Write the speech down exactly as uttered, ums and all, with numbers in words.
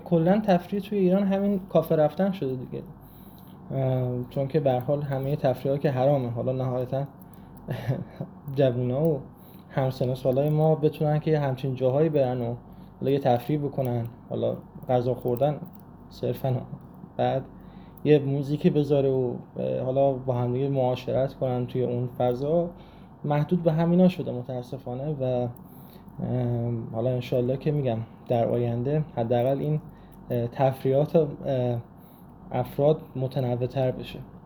کلا تفریح توی ایران همین کافه رفتن شده دیگه، چون که به هر حال همه تفریحا که حرامه، حالا نهایتا جوونا و همسن و سالای ما بتونن که همچین جاهایی برن و حالا یه تفریح بکنن، حالا غذا خوردن صرفا، بعد یه موزیکی بذاره و حالا با هم دیگه معاشرت کنن توی اون فضا، محدود به همینا شده متاسفانه. و حالا انشالله که میگم در آینده حداقل این تفریحات افراد متنوع تر بشه.